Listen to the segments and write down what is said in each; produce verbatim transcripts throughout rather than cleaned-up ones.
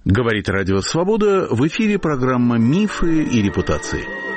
Говорит Радио Свобода, в эфире программа «Мифы и репутации».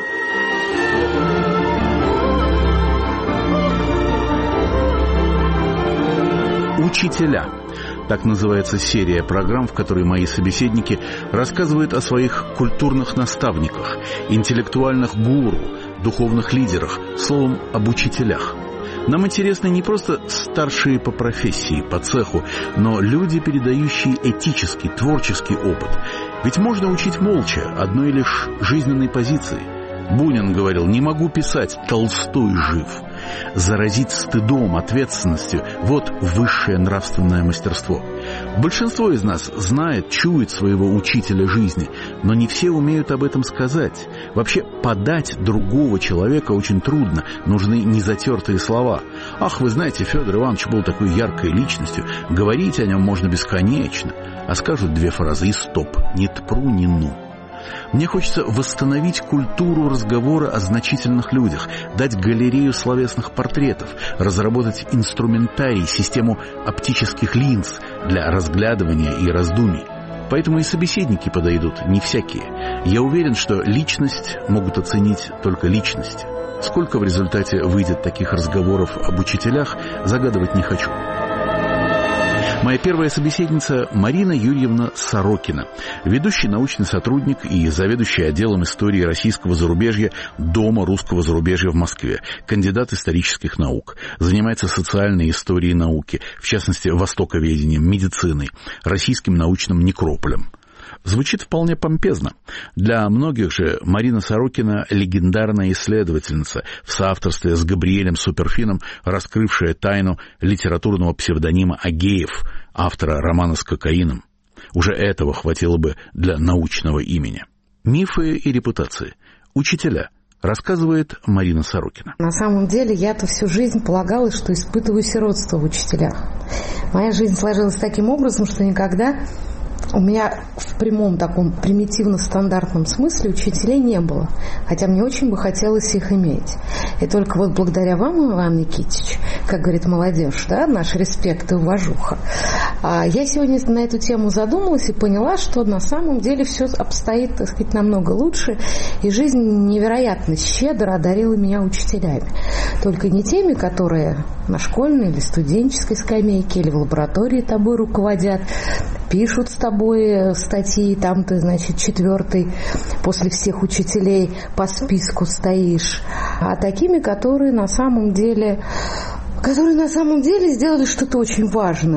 Учителя. Так называется серия программ, в которой мои собеседники рассказывают о своих культурных наставниках, интеллектуальных гуру, духовных лидерах, словом, об учителях. Нам интересны не просто старшие по профессии, по цеху, но люди, передающие этический, творческий опыт. Ведь можно учить молча, одной лишь жизненной позиции. Бунин говорил: «Не могу писать, Толстой жив». Заразить стыдом, ответственностью – вот высшее нравственное мастерство. Большинство из нас знает, чует своего учителя жизни, но не все умеют об этом сказать. Вообще, подать другого человека очень трудно, нужны незатертые слова. «Ах, вы знаете, Федор Иванович был такой яркой личностью, говорить о нем можно бесконечно». А скажут две фразы и стоп, ни тпру, ни ну. Мне хочется восстановить культуру разговора о значительных людях, дать галерею словесных портретов, разработать инструментарий, систему оптических линз для разглядывания и раздумий. Поэтому и собеседники подойдут не всякие. Я уверен, что личность могут оценить только личность. Сколько в результате выйдет таких разговоров об учителях, загадывать не хочу. Моя первая собеседница – Марина Юрьевна Сорокина, ведущий научный сотрудник и заведующий отделом истории российского зарубежья Дома русского зарубежья в Москве, кандидат исторических наук, занимается социальной историей науки, в частности, востоковедением, медициной, российским научным некрополем. Звучит вполне помпезно. Для многих же Марина Сорокина – легендарная исследовательница, в соавторстве с Габриэлем Суперфином раскрывшая тайну литературного псевдонима Агеев, автора романа с кокаином. Уже этого хватило бы для научного имени. Мифы и репутации. Учителя. Рассказывает Марина Сорокина. На самом деле, я-то всю жизнь полагала, что испытываю сиротство в учителях. Моя жизнь сложилась таким образом, что никогда... У меня в прямом таком примитивно-стандартном смысле учителей не было, хотя мне очень бы хотелось их иметь. И только вот благодаря вам, Иван Никитич, как говорит молодежь, да, наш респект и уважуха, я сегодня на эту тему задумалась и поняла, что на самом деле все обстоит, так сказать, намного лучше, и жизнь невероятно щедро одарила меня учителями. Только не теми, которые на школьной или студенческой скамейке, или в лаборатории тобой руководят, пишут с тобой статьи, там ты, значит, четвертый после всех учителей по списку стоишь, а такими, которые на самом деле, которые на самом деле сделали что-то очень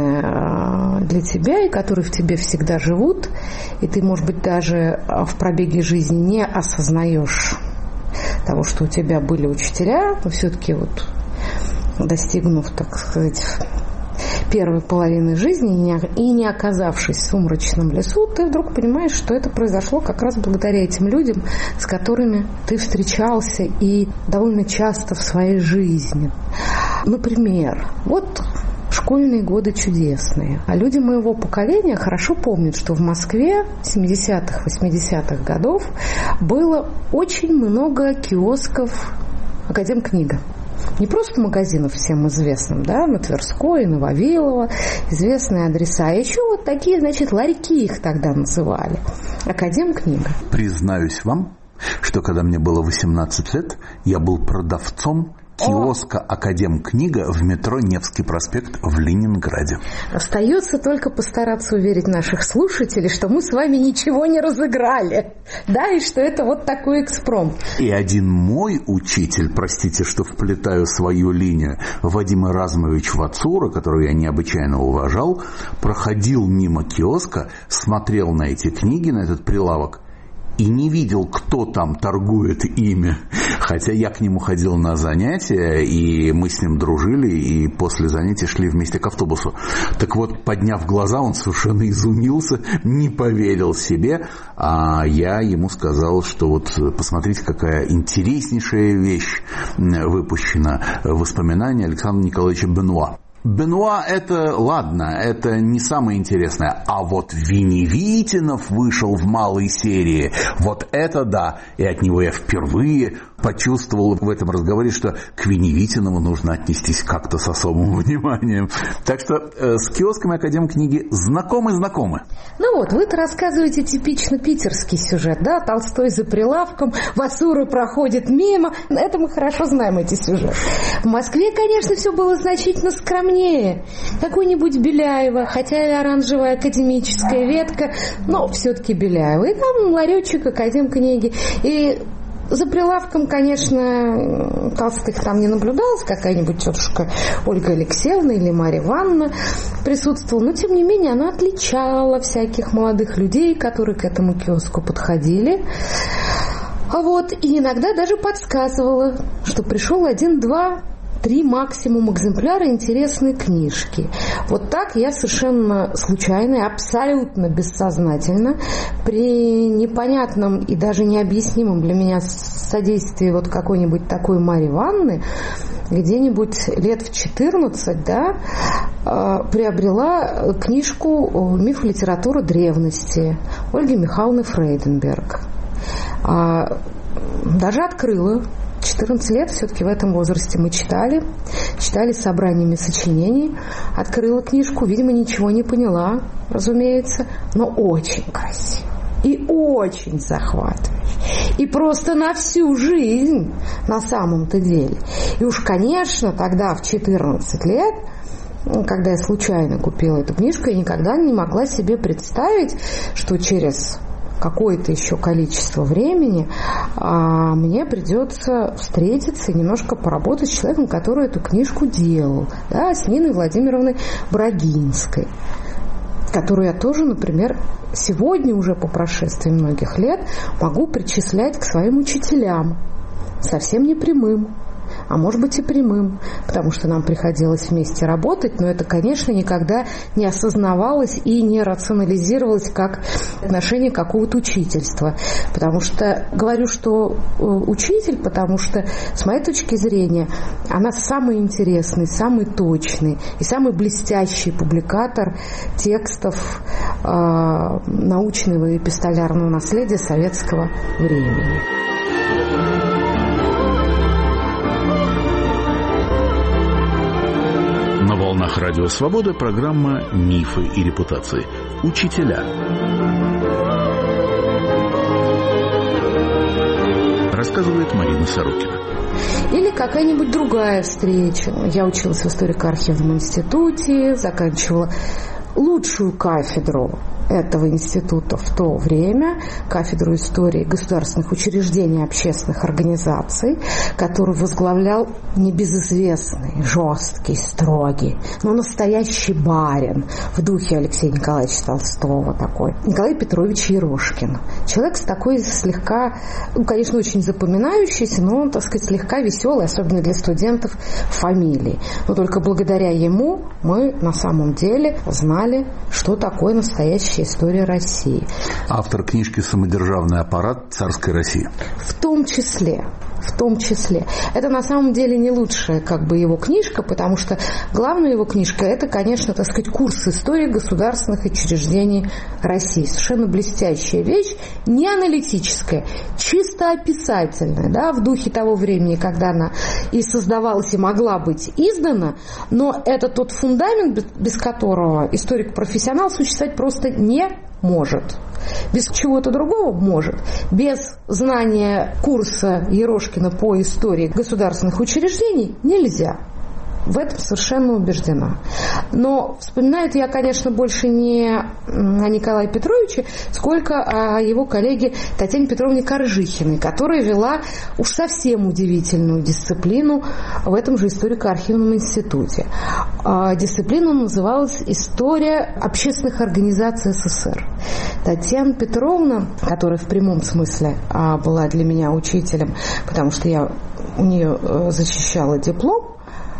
важное для тебя, и которые в тебе всегда живут, и ты, может быть, даже в пробеге жизни не осознаешь того, что у тебя были учителя, но все-таки вот достигнув, так сказать, первой половины жизни и не оказавшись в сумрачном лесу, ты вдруг понимаешь, что это произошло как раз благодаря этим людям, с которыми ты встречался и довольно часто в своей жизни. Например, вот школьные годы чудесные. А люди моего поколения хорошо помнят, что в Москве семидесятых, восьмидесятых годов было очень много киосков «Академкнига». Не просто магазинов всем известным, да, на Тверской, на Вавилова, известные адреса, а еще вот такие, значит, ларьки их тогда называли. Академкнига. Признаюсь вам, что когда мне было восемнадцать лет, я был продавцом киоска «Академкнига» в метро Невский проспект в Ленинграде. Остается только постараться уверить наших слушателей, что мы с вами ничего не разыграли, да, и что это вот такой экспромт. И один мой учитель, простите, что вплетаю свою линию, Вадим Эразмович Вацура, которого я необычайно уважал, проходил мимо киоска, смотрел на эти книги, на этот прилавок, и не видел, кто там торгует ими. Хотя я к нему ходил на занятия, и мы с ним дружили, и после занятий шли вместе к автобусу. Так вот, подняв глаза, он совершенно изумился, не поверил себе, а я ему сказал, что вот посмотрите, какая интереснейшая вещь выпущена, воспоминания Александра Николаевича Бенуа. Бенуа — это, ладно, это не самое интересное, а вот Веневитинов вышел в малой серии, вот это да, и от него я впервые почувствовал в этом разговоре, что к Веневитинову нужно отнестись как-то с особым вниманием. Так что э, с киосками Академкниги знакомы-знакомы. Ну вот, вы-то рассказываете типично питерский сюжет, да? Толстой за прилавком, Васура проходит мимо. Это мы хорошо знаем, эти сюжеты. В Москве, конечно, все было значительно скромнее. Какой-нибудь Беляева, хотя и оранжевая академическая ветка, но все-таки Беляева. И там ларечек Академкниги. И за прилавком, конечно, толстых там не наблюдалось, какая-нибудь тетушка Ольга Алексеевна или Марья Ивановна присутствовала, но, тем не менее, она отличала всяких молодых людей, которые к этому киоску подходили. А вот, и иногда даже подсказывала, что пришел один-два три максимум экземпляра интересной книжки. Вот так я совершенно случайно и абсолютно бессознательно при непонятном и даже необъяснимом для меня содействии вот какой-нибудь такой Марьи Ивановны где-нибудь лет в четырнадцать, да, приобрела книжку «Миф литературы древности» Ольги Михайловны Фрейденберг. Даже открыла. четырнадцать лет все-таки в этом возрасте мы читали, читали с собраниями сочинений, открыла книжку, видимо, ничего не поняла, разумеется, но очень красиво и очень захватывающе, и просто на всю жизнь на самом-то деле. И уж, конечно, тогда в четырнадцать лет, когда я случайно купила эту книжку, я никогда не могла себе представить, что через какое-то еще количество времени а, мне придется встретиться и немножко поработать с человеком, который эту книжку делал, да, с Ниной Владимировной Брагинской, которую я тоже, например, сегодня уже по прошествии многих лет могу причислять к своим учителям, совсем не прямым, а может быть и прямым, потому что нам приходилось вместе работать, но это, конечно, никогда не осознавалось и не рационализировалось как отношение какого-то учительства. Потому что, говорю, что учитель, потому что, с моей точки зрения, она самый интересный, самый точный и самый блестящий публикатор текстов э, научного и эпистолярного наследия советского времени. На волнах Радио Свобода программа «Мифы и репутации». Учителя. Рассказывает Марина Сорокина. Или какая-нибудь другая встреча. Я училась в историко-архивном институте, заканчивала лучшую кафедру этого института в то время, кафедру истории государственных учреждений и общественных организаций, которую возглавлял небезызвестный, жесткий, строгий, но настоящий барин в духе Алексея Николаевича Толстого такой, Николай Петрович Ерошкин. Человек с такой слегка, ну, конечно, очень запоминающийся, но, так сказать, слегка веселый, особенно для студентов, фамилией. Но только благодаря ему мы на самом деле знали, что такое настоящий история России. Автор книжки «Самодержавный аппарат царской России». В том числе. В том числе. Это на самом деле не лучшая как бы его книжка, потому что главная его книжка — это, конечно, так сказать, курс истории государственных учреждений России. Совершенно блестящая вещь, не аналитическая, чисто описательная, да, в духе того времени, когда она и создавалась, и могла быть издана, но это тот фундамент, без которого историк-профессионал существовать просто не может. Без чего-то другого может. Без знания курса Ерошкина по истории государственных учреждений нельзя. В этом совершенно убеждена. Но вспоминаю я, конечно, больше не о Николае Петровиче, сколько о его коллеге Татьяне Петровне Коржихиной, которая вела уж совсем удивительную дисциплину в этом же историко-архивном институте. Дисциплина называлась «История общественных организаций СССР». Татьяна Петровна, которая в прямом смысле была для меня учителем, потому что я у нее защищала диплом,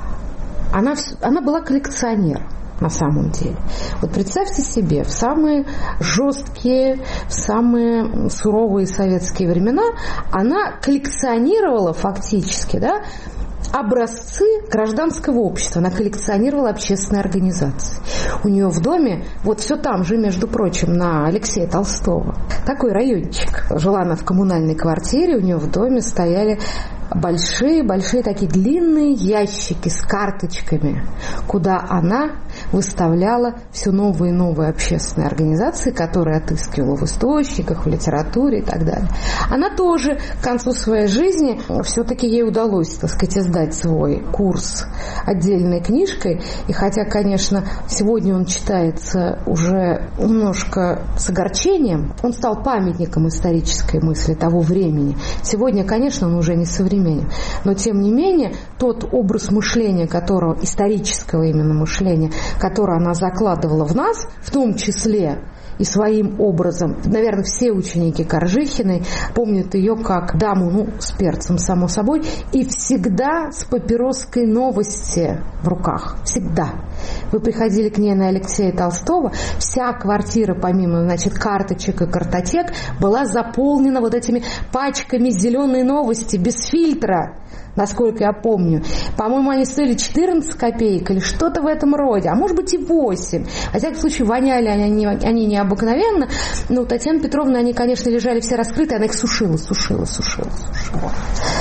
Она, она была коллекционер на самом деле. Вот представьте себе, в самые жесткие, в самые суровые советские времена она коллекционировала фактически, да, образцы гражданского общества. Она коллекционировала общественные организации. У нее в доме, вот все там же, между прочим, на Алексея Толстого, такой райончик. Жила она в коммунальной квартире, у нее в доме стояли большие-большие такие длинные ящики с карточками, куда она выставляла все новые и новые общественные организации, которые отыскивала в источниках, в литературе и так далее. Она тоже к концу своей жизни, все-таки ей удалось, так сказать, издать свой курс отдельной книжкой. И хотя, конечно, сегодня он читается уже немножко с огорчением, он стал памятником исторической мысли того времени. Сегодня, конечно, он уже не современный. Но, тем не менее, тот образ мышления, которого, исторического именно мышления, которое она закладывала в нас, в том числе и своим образом, наверное, все ученики Коржихиной помнят ее как даму, ну, с перцем, само собой, и всегда с папироской новости в руках. Всегда. Вы приходили к ней на Алексея Толстого, вся квартира, помимо, значит, карточек и картотек, была заполнена вот этими пачками зеленой новости без фильтра, насколько я помню. По-моему, они стоили четырнадцать копеек или что-то в этом роде, а может быть и восемь. Во всяком случае, воняли они, они необыкновенно. Но у Татьяны Петровны они, конечно, лежали все раскрыты, она их сушила, сушила, сушила, сушила.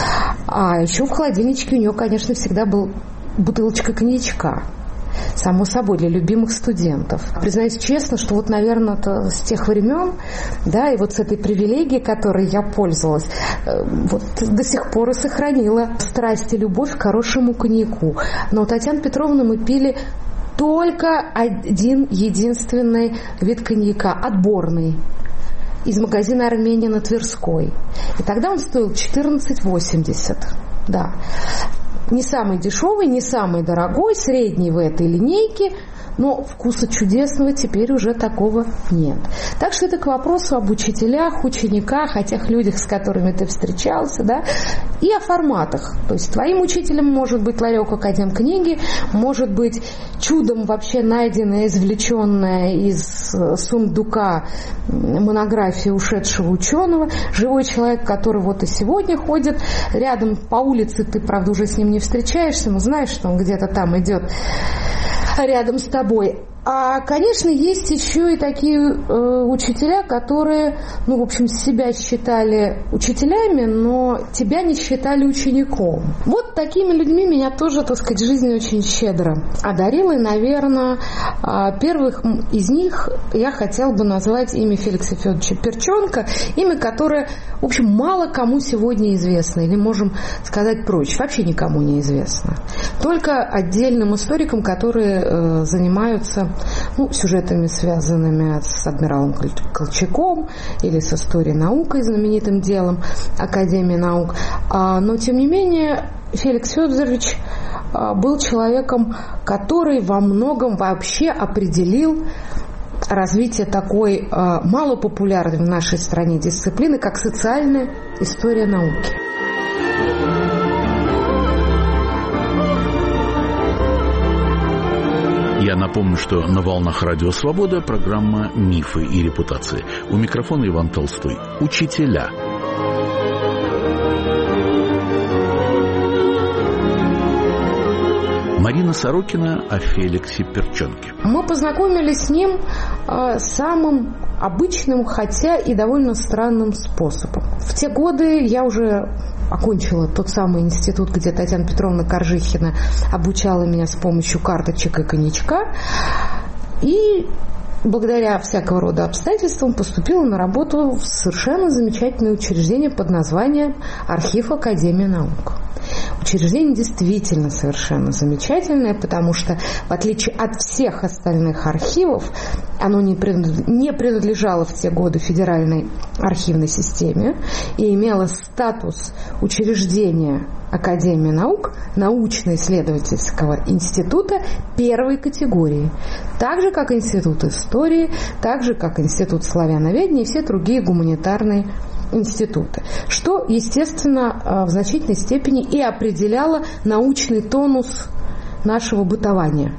А еще в холодильничке у нее, конечно, всегда был бутылочка коньячка. Само собой, для любимых студентов. Признаюсь честно, что вот, наверное, это с тех времен, да, и вот с этой привилегией, которой я пользовалась, вот до сих пор и сохранила страсть и любовь к хорошему коньяку. Но у Татьяны Петровны мы пили только один единственный вид коньяка, отборный, из магазина «Армения» на Тверской. И тогда он стоил четырнадцать восемьдесят, да. Не самый дешевый, не самый дорогой, средний в этой линейке, но вкуса чудесного теперь уже такого нет. Так что это к вопросу об учителях, учениках, о тех людях, с которыми ты встречался, да, и о форматах. То есть твоим учителем может быть ларек академкниги, может быть чудом вообще найденная, извлеченная из сундука монография ушедшего ученого, живой человек, который вот и сегодня ходит рядом по улице, ты, правда, уже с ним не встречаешься, но знаешь, что он где-то там идет рядом с тобой. А, конечно, есть еще и такие э, учителя, которые, ну, в общем, себя считали учителями, но тебя не считали учеником. Вот такими людьми меня тоже, так сказать, жизнь очень щедро одарила. И, наверное, первых из них я хотела бы назвать имя Феликса Федоровича Перченко, имя, которое, в общем, мало кому сегодня известно, или, можем сказать проще, вообще никому не известно. Только отдельным историкам, которые э, занимаются, ну, сюжетами, связанными с адмиралом Колчаком или с историей науки, знаменитым делом Академии наук. А, но, тем не менее, Феликс Федорович а, был человеком, который во многом вообще определил развитие такой а, малопопулярной в нашей стране дисциплины, как социальная история науки. Я напомню, что на волнах Радио Свобода программа «Мифы и репутации». У микрофона Иван Толстой. Учителя. Марина Сорокина о Феликсе Перченке. Мы познакомились с ним э, самым обычным, хотя и довольно странным способом. В те годы я уже окончила тот самый институт, где Татьяна Петровна Коржихина обучала меня с помощью карточек и коньячка. И благодаря всякого рода обстоятельствам поступила на работу в совершенно замечательное учреждение под названием Архив Академии наук. Учреждение действительно совершенно замечательное, потому что, в отличие от всех остальных архивов, оно не принадлежало в те годы федеральной архивной системе и имело статус учреждения Академии наук, научно-исследовательского института первой категории, так же, как Институт истории, так же, как Институт славяноведения и все другие гуманитарные институты, что, естественно, в значительной степени и определяло научный тонус нашего бытования.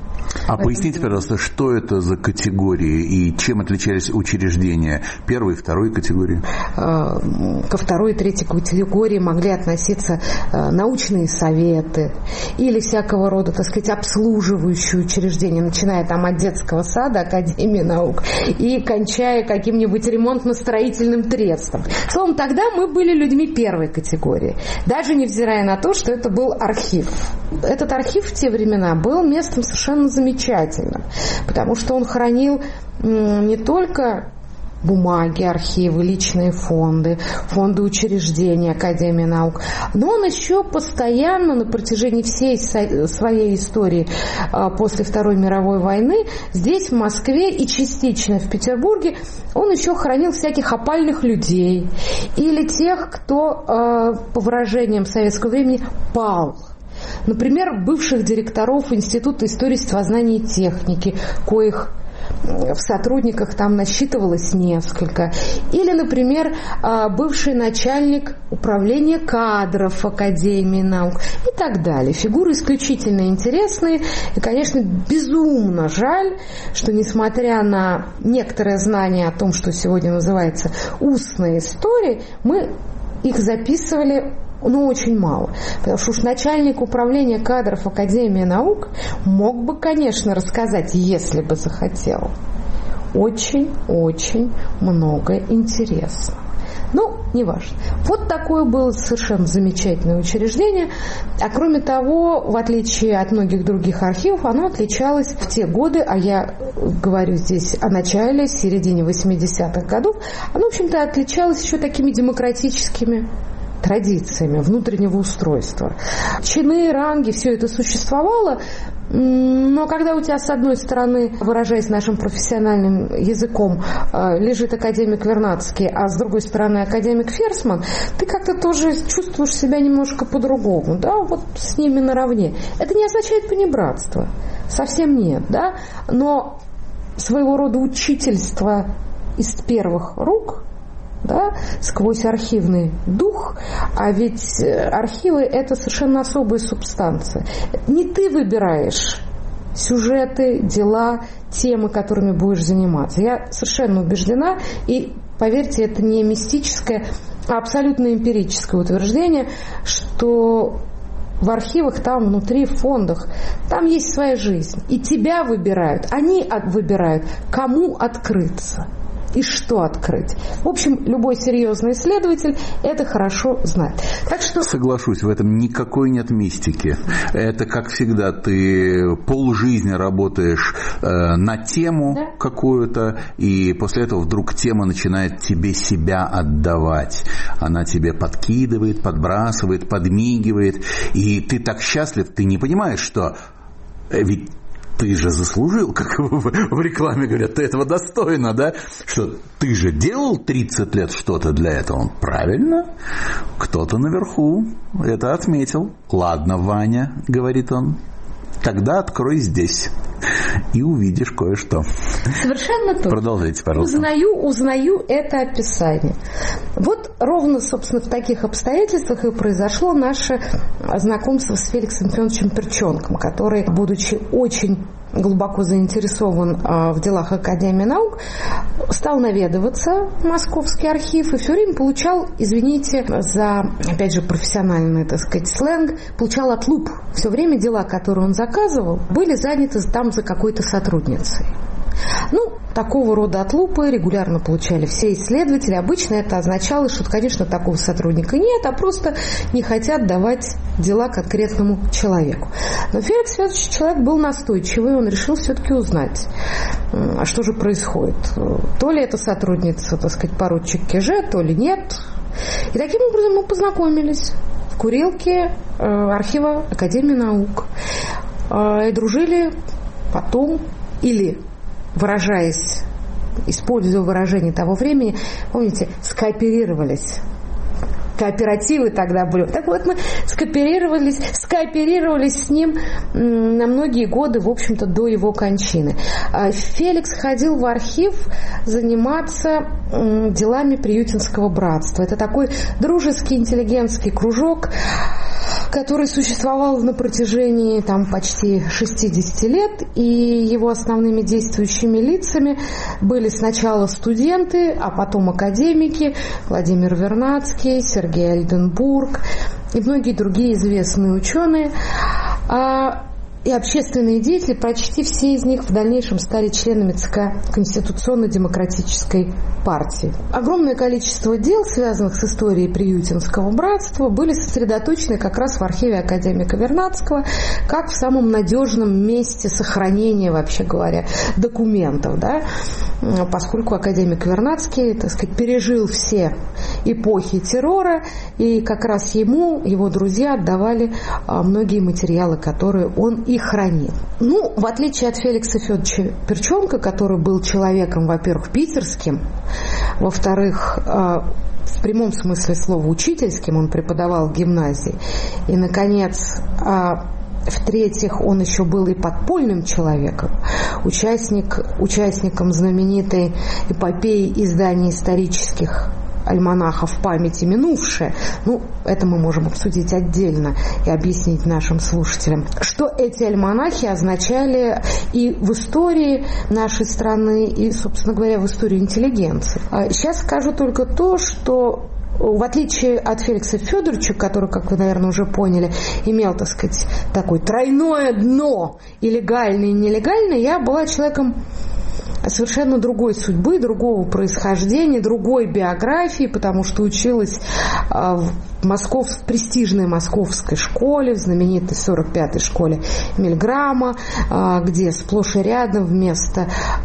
А поясните, пожалуйста, что это за категории и чем отличались учреждения первой и второй категории? Ко второй и третьей категории могли относиться научные советы или всякого рода, так сказать, обслуживающие учреждения, начиная там от детского сада, Академии наук, и кончая каким-нибудь ремонтно-строительным трестом. Словом, тогда мы были людьми первой категории, даже невзирая на то, что это был архив. Этот архив в те времена был местом совершенно замечательным, потому что он хранил не только бумаги, архивы, личные фонды, фонды учреждений Академии наук, но он еще постоянно на протяжении всей своей истории после Второй мировой войны здесь, в Москве и частично в Петербурге, он еще хранил всяких опальных людей или тех, кто, по выражениям советского времени, пал. Например, бывших директоров Института истории и техники, коих в сотрудниках там насчитывалось несколько. Или, например, бывший начальник управления кадров Академии наук и так далее. Фигуры исключительно интересные. И, конечно, безумно жаль, что, несмотря на некоторое знание о том, что сегодня называется устной историей, мы их записывали ну, очень мало. Потому что уж начальник управления кадров Академии наук мог бы, конечно, рассказать, если бы захотел, очень-очень много интересного. Ну, неважно. Вот такое было совершенно замечательное учреждение. А кроме того, в отличие от многих других архивов, оно отличалось в те годы, а я говорю здесь о начале, середине восьмидесятых годов, оно, в общем-то, отличалось еще такими демократическими традициями внутреннего устройства. Чины, ранги, все это существовало, но когда у тебя с одной стороны, выражаясь нашим профессиональным языком, лежит академик Вернадский, а с другой стороны академик Ферсман, ты как-то тоже чувствуешь себя немножко по-другому, да, вот с ними наравне. Это не означает понебратство, совсем нет, да, но своего рода учительство из первых рук, да, сквозь архивный дух, а ведь архивы – это совершенно особая субстанция. Не ты выбираешь сюжеты, дела, темы, которыми будешь заниматься. Я совершенно убеждена, и, поверьте, это не мистическое, а абсолютно эмпирическое утверждение, что в архивах, там внутри, в фондах, там есть своя жизнь. И тебя выбирают, они выбирают, кому открыться. И что открыть. В общем, любой серьезный исследователь это хорошо знает. Так что... Соглашусь, в этом никакой нет мистики. Это, как всегда, ты полжизни работаешь э, на тему да? какую-то, и после этого вдруг тема начинает тебе себя отдавать. Она тебе подкидывает, подбрасывает, подмигивает, и ты так счастлив, ты не понимаешь, что ведь ты же заслужил, как в рекламе говорят, ты этого достойна, да? Что ты же делал тридцать лет что-то для этого. Правильно. Кто-то наверху это отметил. Ладно, Ваня, говорит он, тогда открой здесь и увидишь кое-что. Совершенно точно. Продолжайте, пожалуйста. Узнаю, узнаю это описание. Вот ровно, собственно, в таких обстоятельствах и произошло наше знакомство с Феликсом Федоровичем Перченком, который, будучи очень глубоко заинтересован в делах Академии наук, стал наведываться в Московский архив и все время получал, извините за, опять же, профессиональный, так сказать, сленг, получал отлуп. Все время дела, которые он заказывал, были заняты там за какой-то сотрудницей. Ну, такого рода отлупы регулярно получали все исследователи. Обычно это означало, что, конечно, такого сотрудника нет, а просто не хотят давать дела конкретному человеку. Но Феликс Федорович человек был настойчивый, он решил все-таки узнать, а что же происходит. То ли это сотрудница, так сказать, поручик Кеже, то ли нет. И таким образом мы познакомились в курилке архива Академии наук. И дружили потом, или... выражаясь, используя выражение того времени, помните, скооперировались. Кооперативы тогда были. Так вот, мы скооперировались, скооперировались с ним на многие годы, в общем-то, до его кончины. Феликс ходил в архив заниматься делами Приютинского братства. Это такой дружеский интеллигентский кружок, который существовал на протяжении там, почти шестьдесят лет, и его основными действующими лицами были сначала студенты, а потом академики Владимир Вернадский, Сергей Ольденбург и многие другие известные ученые. И общественные деятели, почти все из них в дальнейшем стали членами ЦК Конституционно-демократической партии. Огромное количество дел, связанных с историей Приютинского братства, были сосредоточены как раз в архиве академика Вернадского, как в самом надежном месте сохранения, вообще говоря, документов, да? Поскольку академик Вернадский, так сказать, пережил все эпохи террора, и как раз ему, его друзья отдавали многие материалы, которые он и хранил. Ну, в отличие от Феликса Федоровича Перчонка, который был человеком, во-первых, питерским, во-вторых, в прямом смысле слова учительским, он преподавал в гимназии, и, наконец, в-третьих, он еще был и подпольным человеком, участник, участником знаменитой эпопеи издания исторических альманахов «Памяти минувшее». Ну, это мы можем обсудить отдельно и объяснить нашим слушателям, что эти альманахи означали и в истории нашей страны, и, собственно говоря, в истории интеллигенции. Сейчас скажу только то, что в отличие от Феликса Федоровича, который, как вы, наверное, уже поняли, имел, так сказать, такое тройное дно, и легальное, и нелегальное, я была человеком совершенно другой судьбы, другого происхождения, другой биографии, потому что училась в Москов, в престижной московской школе, в знаменитой сорок пятой школе Мильграма, где сплошь и рядом вместо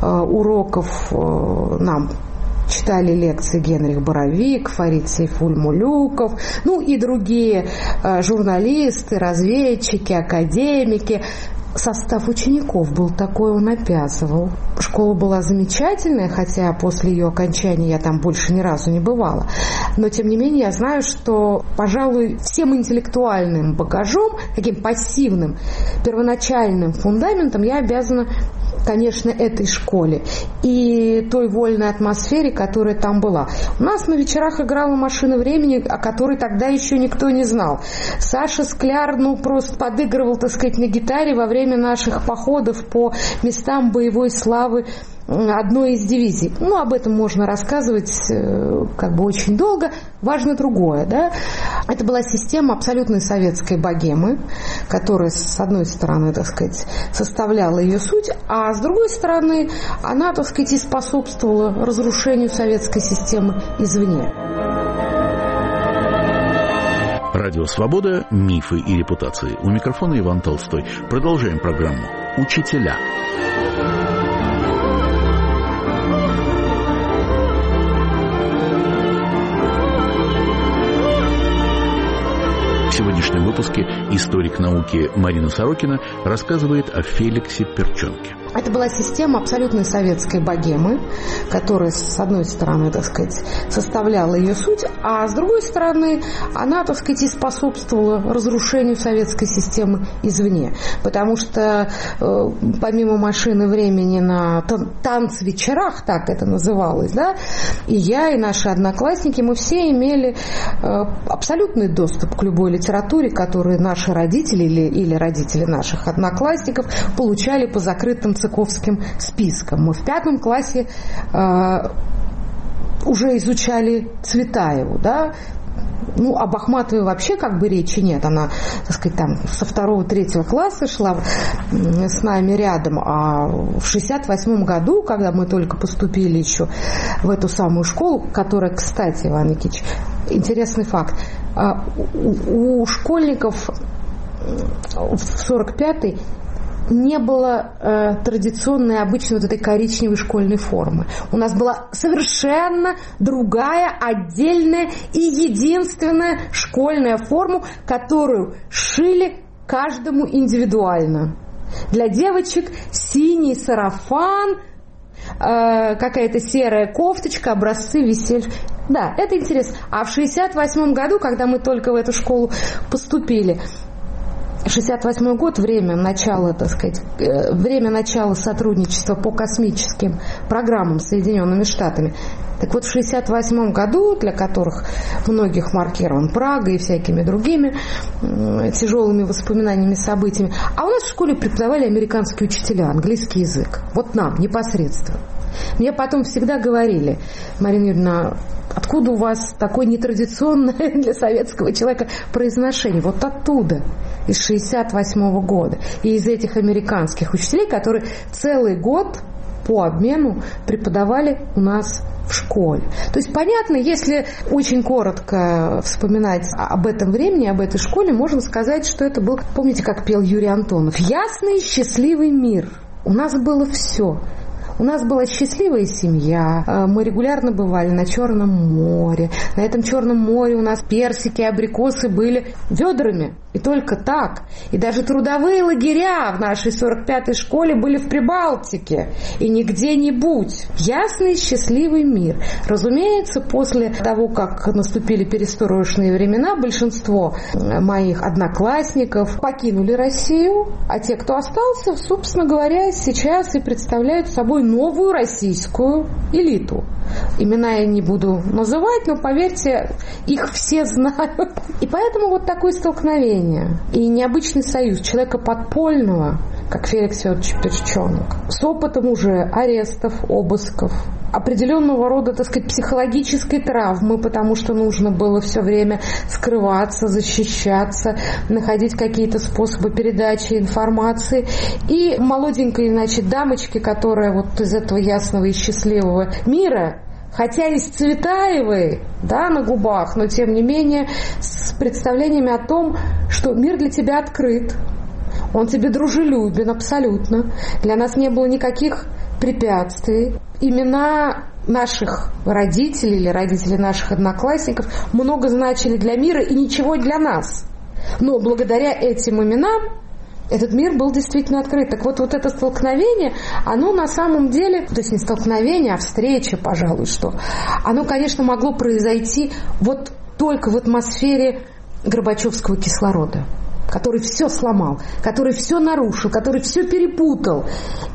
уроков нам читали лекции Генрих Боровик, Фарид Сейфуль-Мулюков, ну и другие журналисты, разведчики, академики. Состав учеников был такой, он опязывал. Школа была замечательная, хотя после ее окончания я там больше ни разу не бывала. Но, тем не менее, я знаю, что, пожалуй, всем интеллектуальным багажом, таким пассивным, первоначальным фундаментом я обязана, конечно, этой школе и той вольной атмосфере, которая там была. У нас на вечерах играла «Машина времени», о которой тогда еще никто не знал. Саша Скляр, ну, просто подыгрывал, так сказать, на гитаре во время наших походов по местам боевой славы одной из дивизий. Ну, об этом можно рассказывать как бы очень долго. Важно другое, да. Это была система абсолютной советской богемы, которая, с одной стороны, так сказать, составляла ее суть, а с другой стороны, она, так сказать, и способствовала разрушению советской системы извне. Радио «Свобода», мифы и репутации. У микрофона Иван Толстой. Продолжаем программу «Учителя». В сегодняшнем выпуске историк науки Марина Сорокина рассказывает о Феликсе Перчонке. Это была система абсолютной советской богемы, которая, с одной стороны, так сказать, составляла ее суть, а с другой стороны, она, так сказать, и способствовала разрушению советской системы извне. Потому что э, помимо «Машины времени» на танцвечерах, так это называлось, да, и я, и наши одноклассники, мы все имели э, абсолютный доступ к любой литературе, которую наши родители или, или родители наших одноклассников получали по закрытым цыковским спискам. Мы в пятом классе э, уже изучали Цветаеву, да. Ну, об Ахматовой вообще как бы речи нет. Она, так сказать, там со второго-третьего класса шла с нами рядом. А в шестьдесят восьмом году, когда мы только поступили еще в эту самую школу, которая, кстати, Иван Никитич, интересный факт, у, у школьников в сорок пятой не было э, традиционной, обычной вот этой коричневой школьной формы. У нас была совершенно другая, отдельная и единственная школьная форма, которую шили каждому индивидуально. Для девочек синий сарафан, э, какая-то серая кофточка, образцы висели. Да, это интересно. А в шестьдесят восьмом году, когда мы только в эту школу поступили, шестьдесят восьмой год, время начала, так сказать, время начала сотрудничества по космическим программам с Соединенными Штатами. Так вот, в шестьдесят восьмом году, для которых многих маркирован Прагой и всякими другими э, тяжелыми воспоминаниями, событиями, а у нас в школе преподавали американские учителя, английский язык. Вот нам, непосредственно. Мне потом всегда говорили: Марина Юрьевна, откуда у вас такое нетрадиционное для советского человека произношение? Вот оттуда, из шестьдесят восьмого года. И из этих американских учителей, которые целый год по обмену преподавали у нас в школе. То есть, понятно, если очень коротко вспоминать об этом времени, об этой школе, можно сказать, что это был, помните, как пел Юрий Антонов, «Ясный, счастливый мир». У нас было все. У нас была счастливая семья, мы регулярно бывали на Черном море. На этом Черном море у нас персики, абрикосы были ведрами. И только так. И даже трудовые лагеря в нашей сорок пятой школе были в Прибалтике. И не где-нибудь. Ясный, счастливый мир. Разумеется, после того, как наступили перестроечные времена, большинство моих одноклассников покинули Россию. А те, кто остался, собственно говоря, сейчас и представляют собой новую российскую элиту. Имена я не буду называть, но, поверьте, их все знают. И поэтому вот такое столкновение и необычный союз человека подпольного, как Феликс Федорович Перчонок, с опытом уже арестов, обысков, определенного рода, так сказать, психологической травмы, потому что нужно было все время скрываться, защищаться, находить какие-то способы передачи информации. И молоденькой, значит, дамочки, которая вот из этого ясного и счастливого мира, хотя и с Цветаевой, да, на губах, но тем не менее с представлениями о том, что мир для тебя открыт, он тебе дружелюбен абсолютно, для нас не было никаких препятствий. Имена наших родителей или родителей наших одноклассников много значили для мира и ничего для нас. Но благодаря этим именам этот мир был действительно открыт. Так вот, вот это столкновение, оно на самом деле, то есть не столкновение, а встреча, пожалуй, что, оно, конечно, могло произойти вот только в атмосфере горбачевского кислорода, который все сломал, который все нарушил, который все перепутал.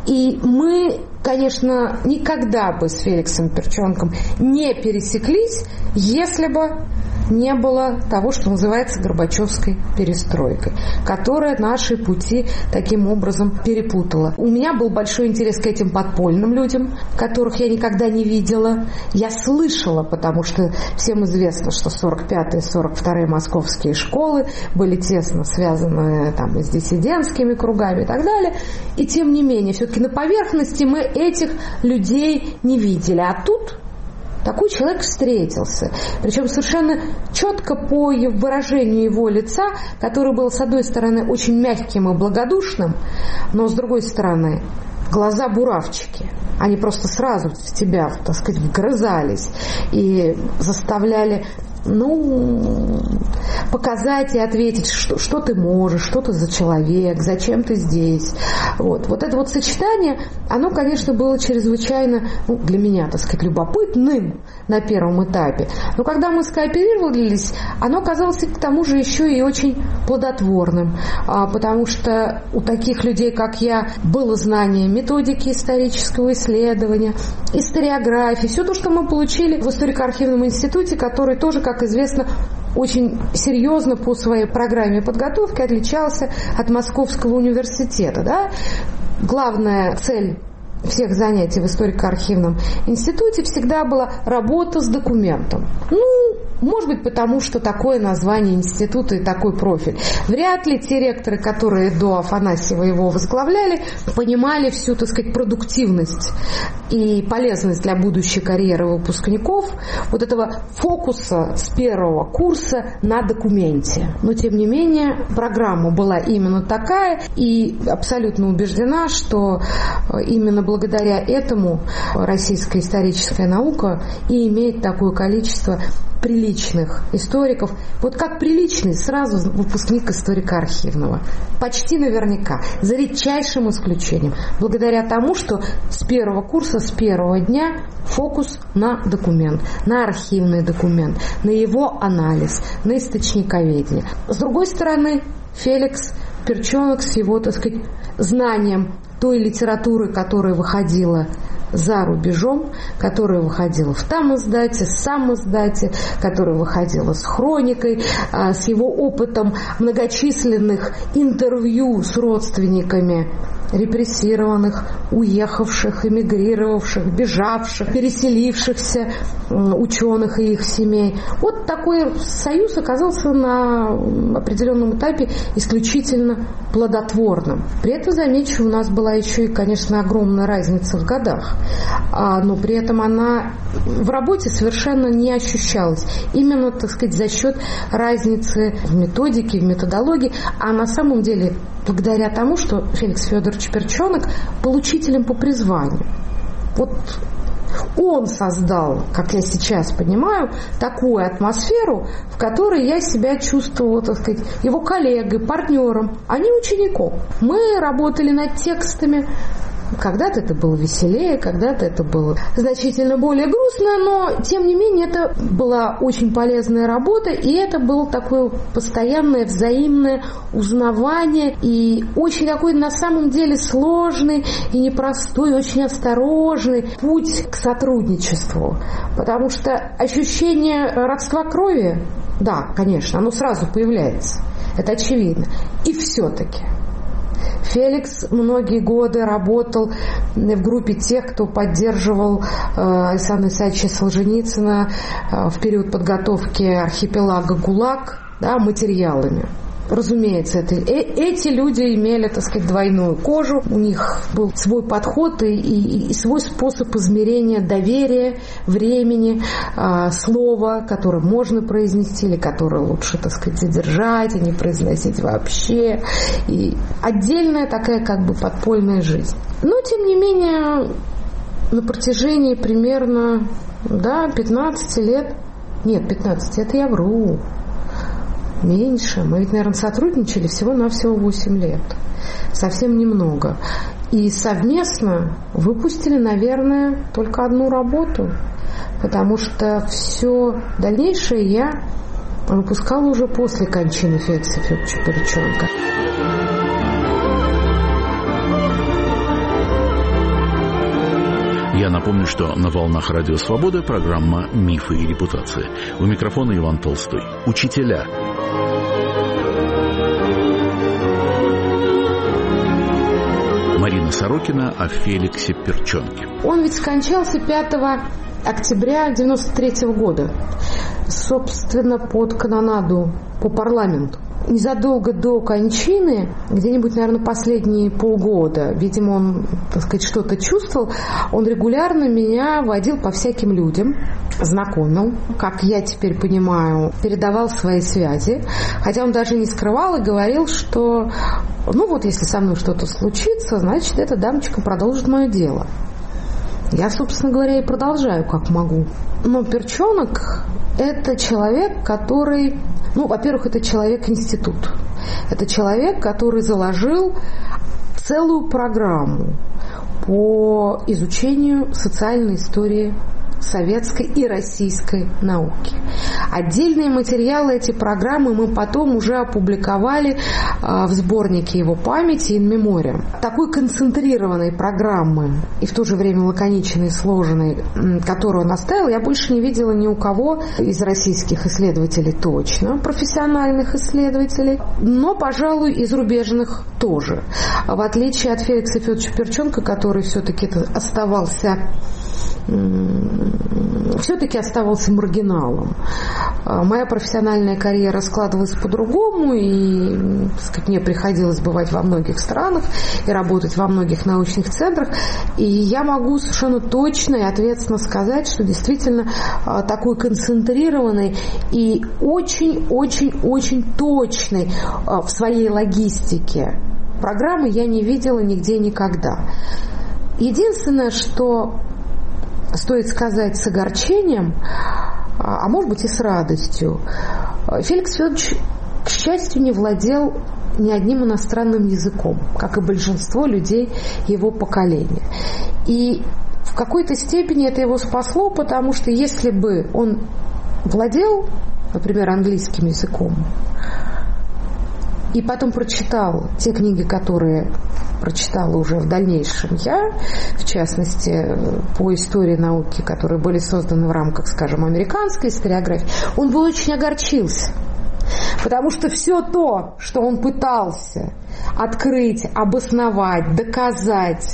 И мы, конечно, никогда бы с Феликсом Перчонком не пересеклись, если бы не было того, что называется горбачевской перестройкой, которая наши пути таким образом перепутала. У меня был большой интерес к этим подпольным людям, которых я никогда не видела. Я слышала, потому что всем известно, что сорок пятая сорок вторая московские школы были тесно связаны там и с диссидентскими кругами и так далее. И тем не менее, все-таки на поверхности мы этих людей не видели. А тут такой человек встретился. Причем совершенно четко по выражению его лица, который был, с одной стороны, очень мягким и благодушным, но, с другой стороны, глаза буравчики. Они просто сразу в тебя, так сказать, вгрызались и заставляли, ну, показать и ответить, что, что ты можешь, что ты за человек, зачем ты здесь. Вот. Вот это вот сочетание, оно, конечно, было чрезвычайно, ну, для меня, так сказать, любопытным на первом этапе. Но когда мы скооперировались, оно оказалось к тому же еще и очень плодотворным, потому что у таких людей, как я, было знание методики исторического исследования, историографии, все то, что мы получили в историко-архивном институте, который тоже, как известно, очень серьезно по своей программе подготовки отличался от Московского университета. Да? Главная цель всех занятий в историко-архивном институте всегда была работа с документом. Ну, может быть, потому что такое название института и такой профиль. Вряд ли те ректоры, которые до Афанасьева его возглавляли, понимали всю, так сказать, продуктивность и полезность для будущей карьеры выпускников вот этого фокуса с первого курса на документе. Но, тем не менее, программа была именно такая, и абсолютно убеждена, что именно благодаря этому российская историческая наука и имеет такое количество приличных историков. Вот как приличный сразу выпускник историко-архивного. Почти наверняка. За редчайшим исключением. Благодаря тому, что с первого курса, с первого дня фокус на документ, на архивный документ, на его анализ, на источниковедение. С другой стороны, Феликс Перчонок с его, так сказать, знанием той литературы, которая выходила за рубежом, которая выходила в там-издате, сам-издате, которая выходила с хроникой, с его опытом многочисленных интервью с родственниками репрессированных, уехавших, эмигрировавших, бежавших, переселившихся ученых и их семей. Вот такой союз оказался на определенном этапе исключительно плодотворным. При этом, замечу, у нас была еще и, конечно, огромная разница в годах, но при этом она в работе совершенно не ощущалась. Именно, так сказать, за счет разницы в методике, в методологии, а на самом деле благодаря тому, что Феликс Федорович Перчонок был учителем по призванию. Вот он создал, как я сейчас понимаю, такую атмосферу, в которой я себя чувствовала, так сказать, его коллегой, партнером, а не учеником. Мы работали над текстами. Когда-то это было веселее, когда-то это было значительно более грустно, но, тем не менее, это была очень полезная работа, и это было такое постоянное взаимное узнавание, и очень такой, на самом деле, сложный и непростой, очень осторожный путь к сотрудничеству. Потому что ощущение родства крови, да, конечно, оно сразу появляется, это очевидно, и все-таки Феликс многие годы работал в группе тех, кто поддерживал Александра Исаевича Солженицына в период подготовки архипелага ГУЛАГ, да, материалами. Разумеется, это, э, эти люди имели, так сказать, двойную кожу, у них был свой подход и, и, и свой способ измерения доверия, времени, э, слова, которое можно произнести или которое лучше, так сказать, задержать и не произносить вообще. И отдельная такая как бы подпольная жизнь. Но, тем не менее, на протяжении примерно, да, пятнадцати лет, нет, пятнадцать, это я вру, меньше. Мы ведь, наверное, сотрудничали всего-навсего восемь лет. Совсем немного. И совместно выпустили, наверное, только одну работу. Потому что все дальнейшее я выпускала уже после кончины Феликса Федоровича Перчонка. Я напомню, что на волнах Радио Свобода программа «Мифы и репутация». У микрофона Иван Толстой. Учителя. Марина Сорокина о Феликсе Перчонке. Он ведь скончался пятого октября девяносто третьего года. Собственно, под канонаду по парламенту. Незадолго до кончины, где-нибудь, наверное, последние полгода, видимо, он, так сказать, что-то чувствовал, он регулярно меня водил по всяким людям, знакомил, как я теперь понимаю, передавал свои связи, хотя он даже не скрывал и говорил, что, ну вот, если со мной что-то случится, значит, эта дамочка продолжит мое дело. Я, собственно говоря, и продолжаю, как могу. Но Перчонок – это человек, который... Ну, во-первых, это человек-институт. Это человек, который заложил целую программу по изучению социальной истории советской и российской науки. Отдельные материалы, эти программы мы потом уже опубликовали в сборнике его памяти «In Memoriam». Такой концентрированной программы и в то же время лаконичной и сложной, которую он оставил, я больше не видела ни у кого из российских исследователей точно, профессиональных исследователей, но, пожалуй, и зарубежных тоже. В отличие от Феликса Федоровича Перчонка, который все-таки оставался все-таки оставался маргиналом. Моя профессиональная карьера складывалась по-другому, и, так сказать, мне приходилось бывать во многих странах и работать во многих научных центрах, и я могу совершенно точно и ответственно сказать, что действительно такой концентрированной и очень-очень-очень точной в своей логистике программы я не видела нигде никогда. Единственное, что стоит сказать с огорчением, а может быть и с радостью, Феликс Федорович, к счастью, не владел ни одним иностранным языком, как и большинство людей его поколения. И в какой-то степени это его спасло, потому что если бы он владел, например, английским языком, и потом прочитал те книги, которые прочитала уже в дальнейшем я, в частности, по истории науки, которые были созданы в рамках, скажем, американской историографии, он был очень огорчился. Потому что все то, что он пытался открыть, обосновать, доказать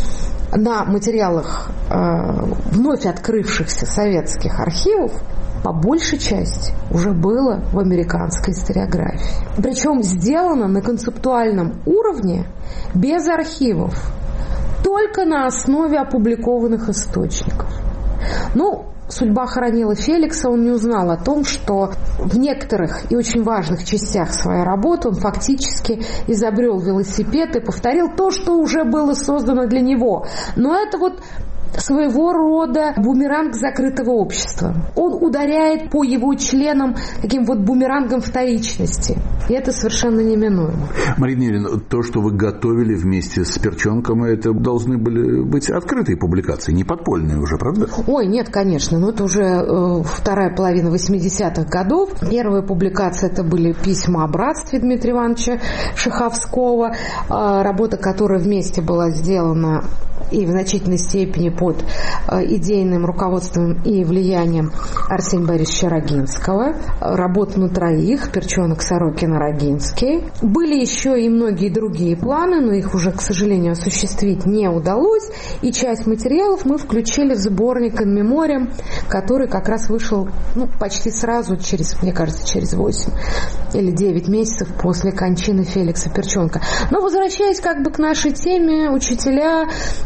на материалах э, вновь открывшихся советских архивов, по большей части уже было в американской историографии. Причем сделано на концептуальном уровне, без архивов, только на основе опубликованных источников. Ну, судьба хоронила Феликса, он не узнал о том, что в некоторых и очень важных частях своей работы он фактически изобрел велосипед и повторил то, что уже было создано для него. Но это вот своего рода бумеранг закрытого общества. Он ударяет по его членам таким вот бумерангом вторичности. И это совершенно неминуемо. Марина Юрьевна, то, что вы готовили вместе с Перченком, это должны были быть открытые публикации, не подпольные уже, правда? Ой, нет, конечно. Но это уже э, вторая половина восьмидесятых годов. Первая публикация — это были письма о братстве Дмитрия Ивановича Шаховского, э, работа, которая вместе была сделана и в значительной степени под идейным руководством и влиянием Арсения Борисовича Рогинского. Работа на троих: Перченок, Сорокин, Рогинский. Были еще и многие другие планы, но их уже, к сожалению, осуществить не удалось. И часть материалов мы включили в сборник «In Memoriam», который как раз вышел ну, почти сразу, через, мне кажется, через восемь или девять месяцев после кончины Феликса Перченка. Но возвращаясь как бы к нашей теме, учителя,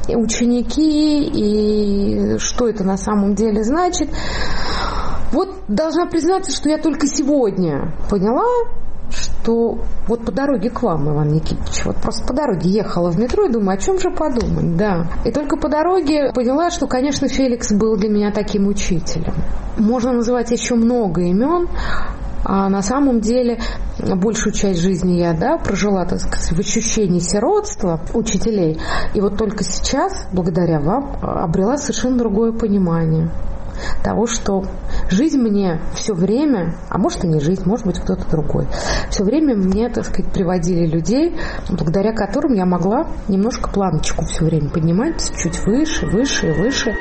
ученики и что это на самом деле значит. Вот должна признаться, что я только сегодня поняла, что вот по дороге к вам, Иван Никитич, вот просто по дороге ехала в метро и думаю, о чем же подумать, да. И только по дороге поняла, что, конечно, Феликс был для меня таким учителем. Можно называть еще много имен, а на самом деле большую часть жизни я, да, прожила, так сказать, в ощущении сиротства учителей. И вот только сейчас, благодаря вам, обрела совершенно другое понимание того, что жизнь мне все время, а может и не жизнь, может быть кто-то другой, все время мне, так сказать, приводили людей, благодаря которым я могла немножко планочку все время поднимать чуть выше, выше и выше.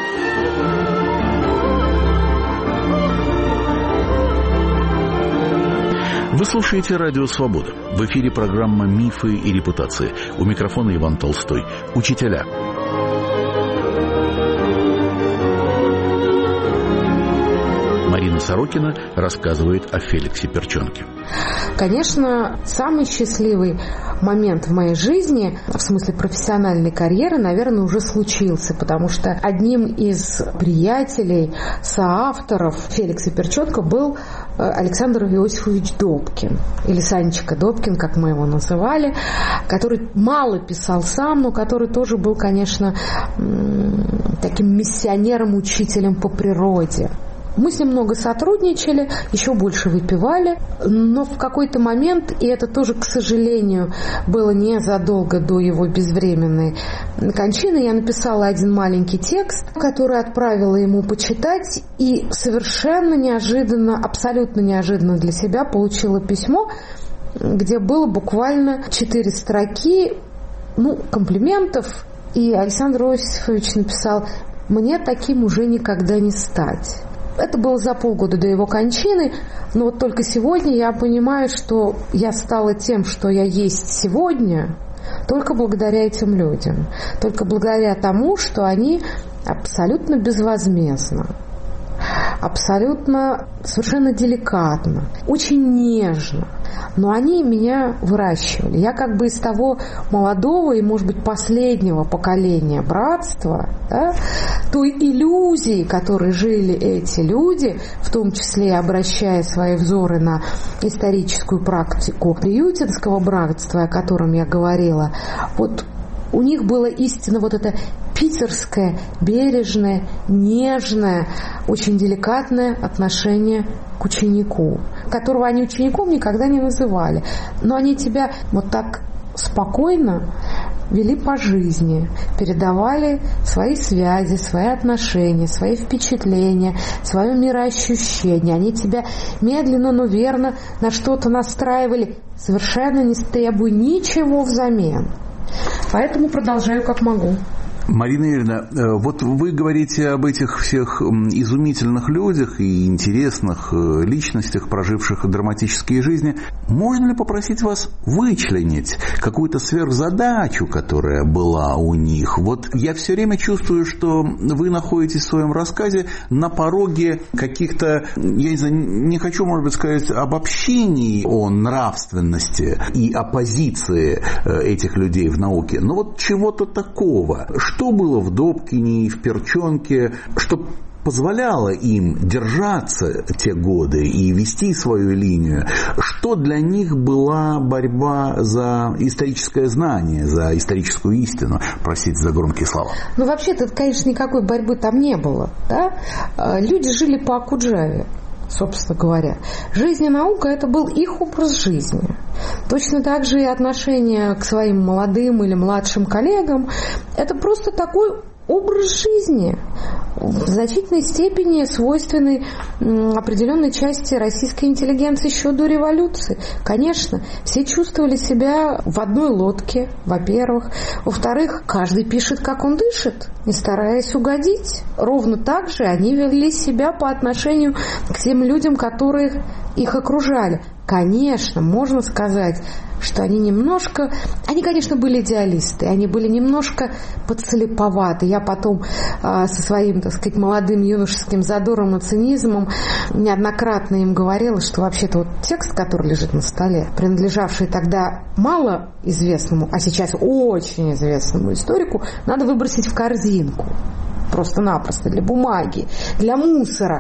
Вы слушаете «Радио Свобода». В эфире программа «Мифы и репутации». У микрофона Иван Толстой. Учителя. Марина Сорокина рассказывает о Феликсе Перченке. Конечно, самый счастливый момент в моей жизни, в смысле профессиональной карьеры, наверное, уже случился, потому что одним из приятелей, соавторов Феликса Перченка был Александр Иосифович Добкин, или Санечка Добкин, как мы его называли, который мало писал сам, но который тоже был, конечно, таким миссионером, учителем по природе. Мы с ним много сотрудничали, еще больше выпивали, но в какой-то момент, и это тоже, к сожалению, было незадолго до его безвременной кончины, я написала один маленький текст, который отправила ему почитать, и совершенно неожиданно, абсолютно неожиданно для себя получила письмо, где было буквально четыре строки, ну, комплиментов, и Александр Иосифович написал: «Мне таким уже никогда не стать». Это было за полгода до его кончины, но вот только сегодня я понимаю, что я стала тем, что я есть сегодня, только благодаря этим людям, только благодаря тому, что они абсолютно безвозмездно, абсолютно совершенно деликатно, очень нежно, но они меня выращивали. Я как бы из того молодого и, может быть, последнего поколения братства, да, той иллюзии, которой жили эти люди, в том числе обращая свои взоры на историческую практику приютинского братства, о котором я говорила, вот у них было истинно вот это питерское, бережное, нежное, очень деликатное отношение к ученику, которого они учеником никогда не называли. Но они тебя вот так спокойно, вели по жизни, передавали свои связи, свои отношения, свои впечатления, свое мироощущение. Они тебя медленно, но верно на что-то настраивали, совершенно не требуя ничего взамен. Поэтому продолжаю как могу. Марина Юрьевна, вот вы говорите об этих всех изумительных людях и интересных личностях, проживших драматические жизни. Можно ли попросить вас вычленить какую-то сверхзадачу, которая была у них? Вот я все время чувствую, что вы находитесь в своем рассказе на пороге каких-то, я не знаю, не хочу, может быть, сказать обобщений о нравственности и о позиции этих людей в науке, но вот чего-то такого. Что было в Добкине и в Перчонке, что позволяло им держаться те годы и вести свою линию? Что для них была борьба за историческое знание, за историческую истину? Простите за громкие слова. Ну, вообще-то, конечно, никакой борьбы там не было. Да? Люди жили по Окуджаве, собственно говоря. Жизнь и наука – это был их образ жизни. Точно так же и отношение к своим молодым или младшим коллегам – это просто такой образ жизни, в значительной степени свойственный определенной части российской интеллигенции еще до революции. Конечно, все чувствовали себя в одной лодке, во-первых. Во-вторых, каждый пишет, как он дышит, не стараясь угодить. Ровно так же они вели себя по отношению к тем людям, которые их окружали. Конечно, можно сказать, что они немножко... Они, конечно, были идеалисты, они были немножко подслеповаты. Я потом э, со своим, так сказать, молодым юношеским задором и цинизмом неоднократно им говорила, что вообще-то вот текст, который лежит на столе, принадлежавший тогда малоизвестному, а сейчас очень известному историку, надо выбросить в корзинку. Просто-напросто, для бумаги, для мусора.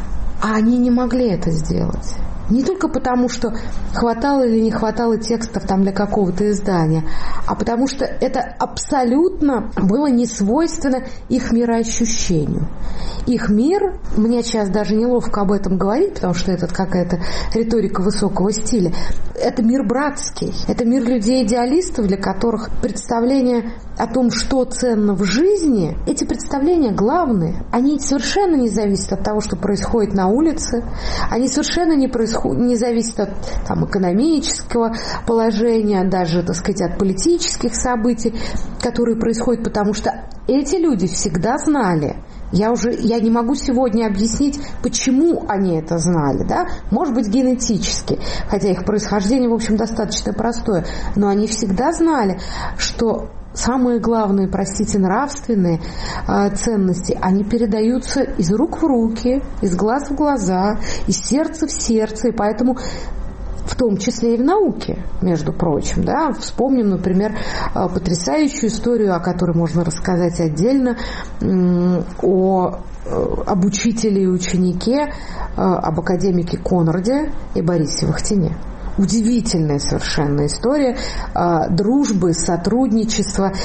А они не могли это сделать. Не только потому, что хватало или не хватало текстов там для какого-то издания, а потому что это абсолютно было не свойственно их мироощущению. Их мир, мне сейчас даже неловко об этом говорить, потому что это какая-то риторика высокого стиля, это мир братский, это мир людей-идеалистов, для которых представление о том, что ценно в жизни, эти представления главные. Они совершенно не зависят от того, что происходит на улице, они совершенно не происходят не зависит от там, экономического положения, даже, так сказать, от политических событий, которые происходят, потому что эти люди всегда знали. Я уже я не могу сегодня объяснить, почему они это знали, да? Может быть, генетически, хотя их происхождение, в общем, достаточно простое, но они всегда знали, что самые главные, простите, нравственные э, ценности, они передаются из рук в руки, из глаз в глаза, из сердца в сердце, и поэтому в том числе и в науке, между прочим, да, вспомним, например, э, потрясающую историю, о которой можно рассказать отдельно, э, о об учителе и ученике, э, об академике Конраде и Борисе Вахтине. Удивительная совершенно история э, дружбы, сотрудничества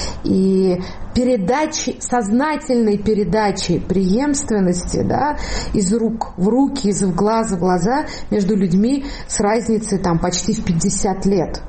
и передачи, сознательной передачи преемственности, да, из рук в руки, из глаза в глаза между людьми с разницей там, почти в пятьдесят лет.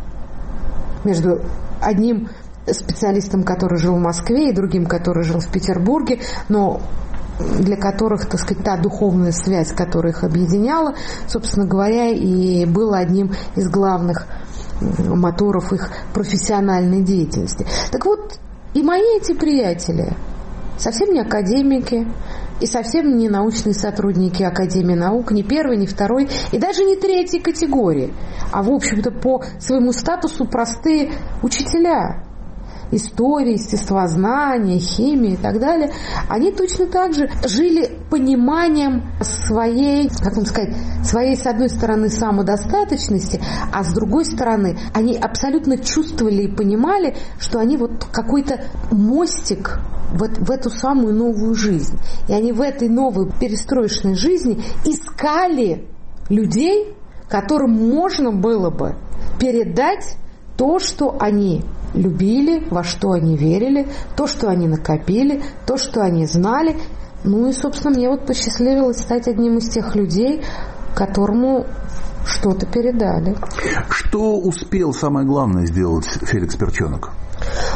Между одним специалистом, который жил в Москве, и другим, который жил в Петербурге, но для которых, так сказать, та духовная связь, которая их объединяла, собственно говоря, и была одним из главных моторов их профессиональной деятельности. Так вот, и мои эти приятели, совсем не академики, и совсем не научные сотрудники Академии наук, ни первой, ни второй, и даже не третьей категории, а, в общем-то, по своему статусу простые учителя истории, естествознания, химии и так далее, они точно так же жили пониманием своей, как вам сказать, своей, с одной стороны, самодостаточности, а с другой стороны, они абсолютно чувствовали и понимали, что они вот какой-то мостик в, в эту самую новую жизнь. И они в этой новой перестроечной жизни искали людей, которым можно было бы передать то, что они любили, во что они верили, то, что они накопили, то, что они знали. Ну и, собственно, мне вот посчастливилось стать одним из тех людей, которому что-то передали. Что успел, самое главное, сделать Феликс Перчонок?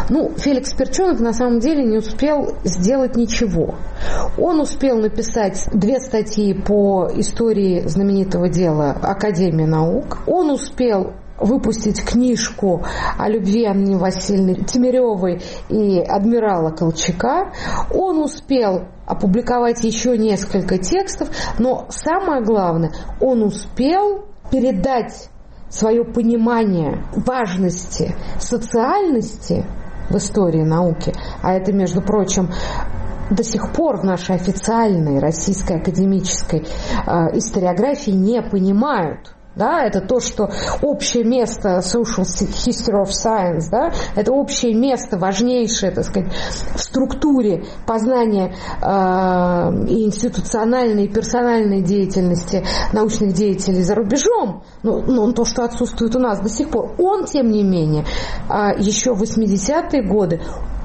Ну, Феликс Перчонок на самом деле не успел сделать ничего. Он успел написать две статьи по истории знаменитого дела Академии наук. Он успел выпустить книжку о любви Анны Васильевны Тимиревой и адмирала Колчака. Он успел опубликовать еще несколько текстов, но самое главное, он успел передать свое понимание важности социальности в истории науки, а это, между прочим, до сих пор в нашей официальной российской академической э, историографии не понимают. Да, это то, что общее место social history of science, да, это общее место, важнейшее, так сказать, в структуре познания э, и институциональной, и персональной деятельности научных деятелей за рубежом, ну, ну, то, что отсутствует у нас до сих пор. Он, тем не менее, э, еще в восьмидесятые годы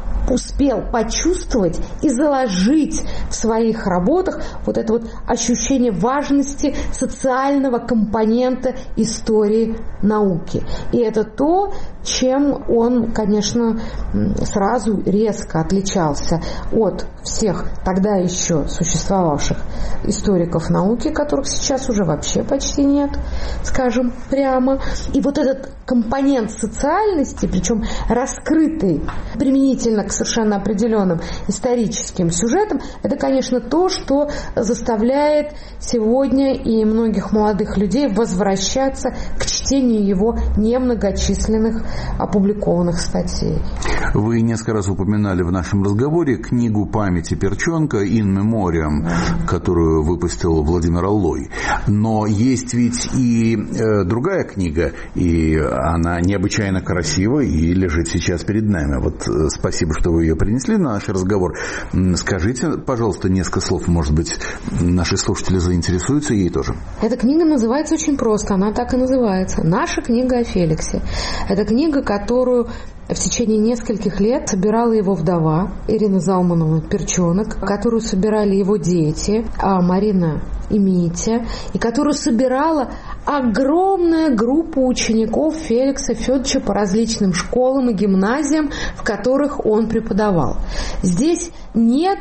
успел почувствовать и заложить в своих работах вот это вот ощущение важности социального компонента истории науки. И это то, чем он, конечно, сразу резко отличался от всех тогда еще существовавших историков науки, которых сейчас уже вообще почти нет, скажем прямо. И вот этот компонент социальности, причем раскрытый применительно к совершенно определенным историческим сюжетам, это, конечно, то, что заставляет сегодня и многих молодых людей возвращаться к чтению его немногочисленных опубликованных статей. Вы несколько раз упоминали в нашем разговоре книгу памяти Перчонка «In Memoriam», которую выпустил Владимир Аллой. Но есть ведь и э, другая книга, и она необычайно красива и лежит сейчас перед нами. Вот э, спасибо, что вы ее принесли на наш разговор. Скажите, пожалуйста, несколько слов, может быть, наши слушатели заинтересуются ей тоже. Эта книга называется очень просто, она так и называется. «Наша книга о Феликсе». Это книга, которую в течение нескольких лет собирала его вдова Ирина Залмановна Перчонок, которую собирали его дети Марина и Митя, и которую собирала огромная группа учеников Феликса Федоровича по различным школам и гимназиям, в которых он преподавал. Здесь нет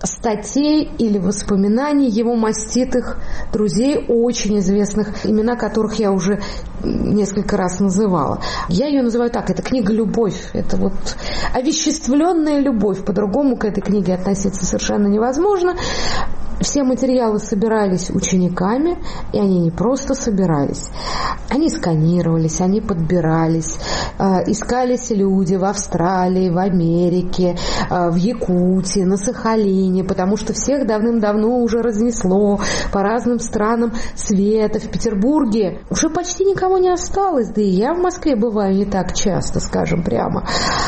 статей или воспоминаний его маститых друзей, очень известных, имена которых я уже несколько раз называла. Я ее называю так, это книга «Любовь». Это вот овеществленная любовь. По-другому к этой книге относиться совершенно невозможно. Все материалы собирались учениками, и они не просто собирались. Они сканировались, они подбирались, э, искались люди в Австралии, в Америке, э, в Якутии, на Сахалине, потому что всех давным-давно уже разнесло по разным странам света. В Петербурге уже почти никого не осталось, да и я в Москве бываю не так часто, скажем прямо.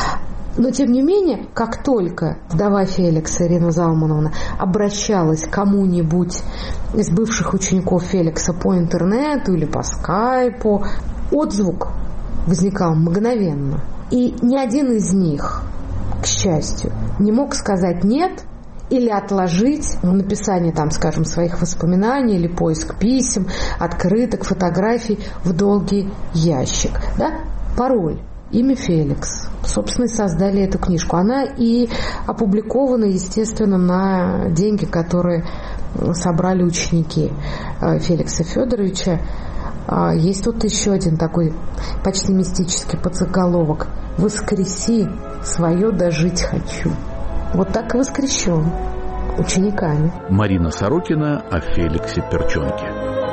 Но, тем не менее, как только вдова Феликса, Ирина Залмановна, обращалась к кому-нибудь из бывших учеников Феликса по интернету или по скайпу, отзвук возникал мгновенно. И ни один из них, к счастью, не мог сказать «нет» или отложить написание, там, скажем, своих воспоминаний или поиск писем, открыток, фотографий в долгий ящик. Да? Пароль. Имя Феликс. Собственно, и создали эту книжку. Она и опубликована, естественно, на деньги, которые собрали ученики Феликса Федоровича. Есть тут еще один такой почти мистический подзаголовок: «Воскреси свое дожить хочу». Вот так и воскрещен учениками. Марина Сорокина о Феликсе Перчонке.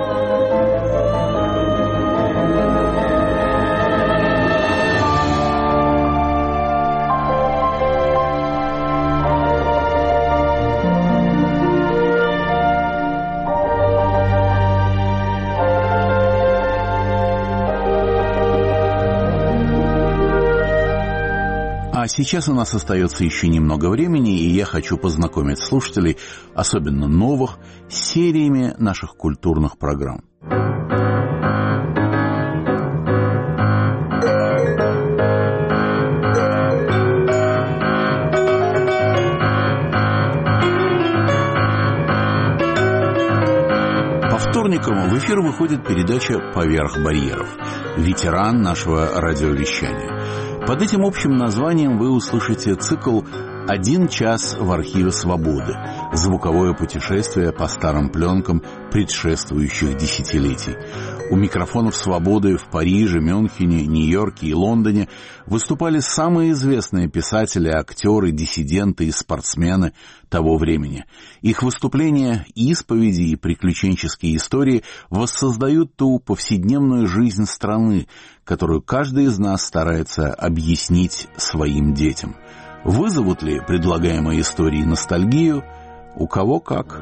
А сейчас у нас остается еще немного времени, и я хочу познакомить слушателей, особенно новых, с сериями наших культурных программ. По вторникам в эфир выходит передача «Поверх барьеров». Ветеран нашего радиовещания. Под этим общим названием вы услышите цикл «Один час в архиве свободы», звуковое путешествие по старым пленкам предшествующих десятилетий. У микрофонов «Свободы» в Париже, Мюнхене, Нью-Йорке и Лондоне выступали самые известные писатели, актеры, диссиденты и спортсмены того времени. Их выступления, исповеди и приключенческие истории воссоздают ту повседневную жизнь страны, которую каждый из нас старается объяснить своим детям. Вызовут ли предлагаемые истории ностальгию? У кого как.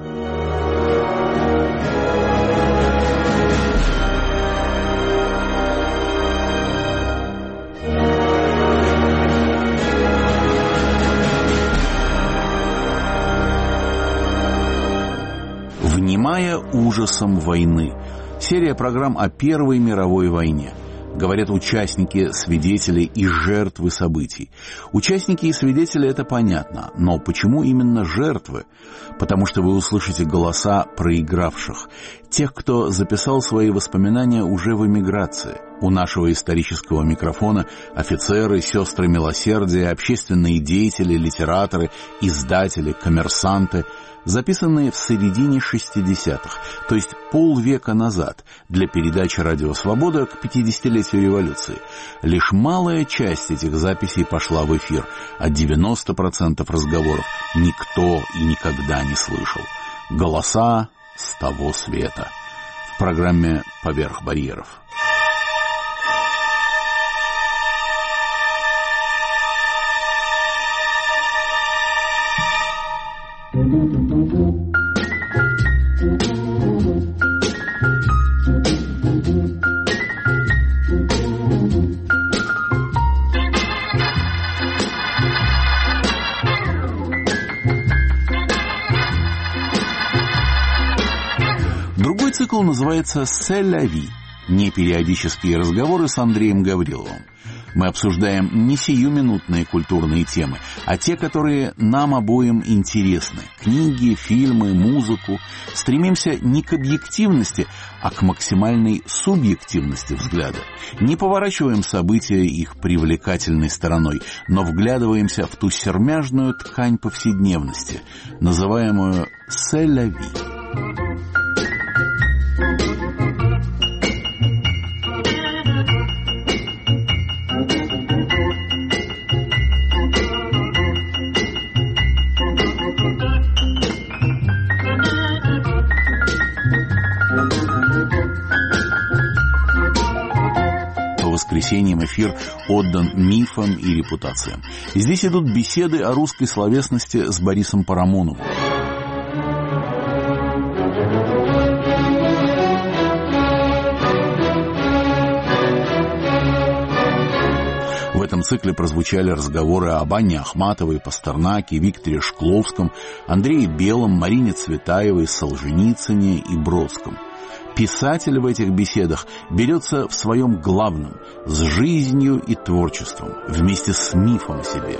«Внимая ужасом войны» — серия программ о Первой мировой войне. Говорят участники, свидетели и жертвы событий. Участники и свидетели — это понятно, но почему именно жертвы? Потому что вы услышите голоса проигравших, тех, кто записал свои воспоминания уже в эмиграции. У нашего исторического микрофона офицеры, сестры милосердия, общественные деятели, литераторы, издатели, коммерсанты, записанные в середине шестидесятых, то есть полвека назад, для передачи «Радио Свобода» к пятидесятилетию революции. Лишь малая часть этих записей пошла в эфир, а девяносто процентов разговоров никто и никогда не слышал. Голоса с того света. В программе «Поверх барьеров». Другой цикл называется «C'est la vie» — непериодические разговоры с Андреем Гавриловым. Мы обсуждаем не сиюминутные культурные темы, а те, которые нам обоим интересны. Книги, фильмы, музыку. Стремимся не к объективности, а к максимальной субъективности взгляда. Не поворачиваем события их привлекательной стороной, но вглядываемся в ту сермяжную ткань повседневности, называемую «C'est la vie». Воскресеньям эфир отдан мифам и репутациям. И здесь идут беседы о русской словесности с Борисом Парамоновым. В этом цикле прозвучали разговоры об Анне Ахматовой, Пастернаке, Викторе Шкловском, Андрее Белом, Марине Цветаевой, Солженицыне и Бродском. Писатель в этих беседах берется в своем главном – с жизнью и творчеством, вместе с мифом о себе.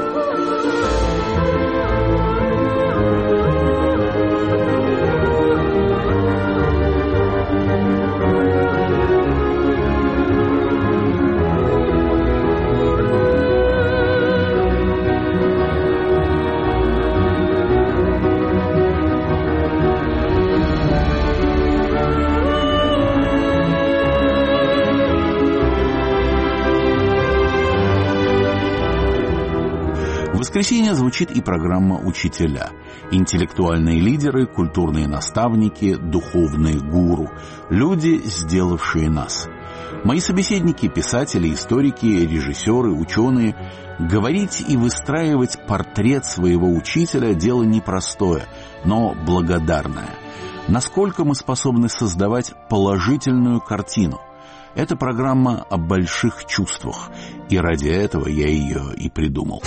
В воскресенье звучит и программа «Учителя». Интеллектуальные лидеры, культурные наставники, духовные гуру. Люди, сделавшие нас. Мои собеседники, писатели, историки, режиссеры, ученые. Говорить и выстраивать портрет своего учителя – дело непростое, но благодарное. Насколько мы способны создавать положительную картину? Это программа о больших чувствах, и ради этого я ее и придумал.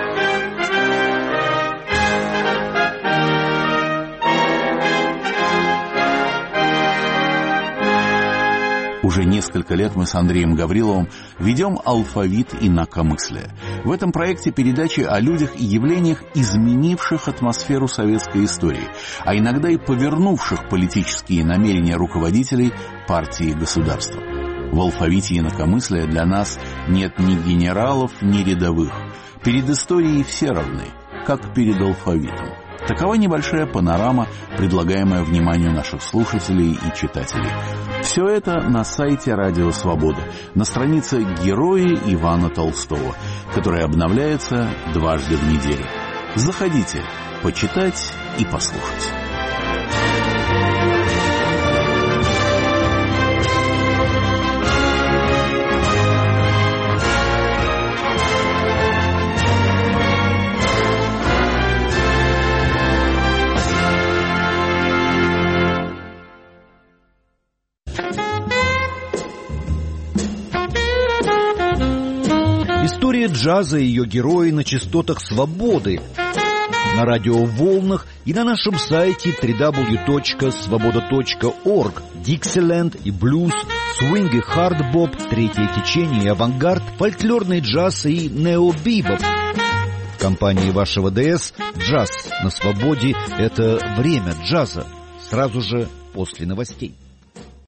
Уже несколько лет мы с Андреем Гавриловым ведем алфавит инакомыслия. В этом проекте передачи о людях и явлениях, изменивших атмосферу советской истории, а иногда и повернувших политические намерения руководителей партии и государства. В алфавите инакомыслия для нас нет ни генералов, ни рядовых. Перед историей все равны, как перед алфавитом. Такова небольшая панорама, предлагаемая вниманию наших слушателей и читателей. Все это на сайте Радио Свобода, на странице «Герои Ивана Толстого», которая обновляется дважды в неделю. Заходите, почитать и послушать. История джаза и ее герои на частотах свободы, на радиоволнах и на нашем сайте дабл ю дабл ю дабл ю точка свобода точка орг. Диксиленд и блюз, свинг и хардбоп, третье течение и авангард, фольклорный джаз и нео-бибоп. В компании вашего ДС «Джаз на свободе» — это время джаза. Сразу же после новостей.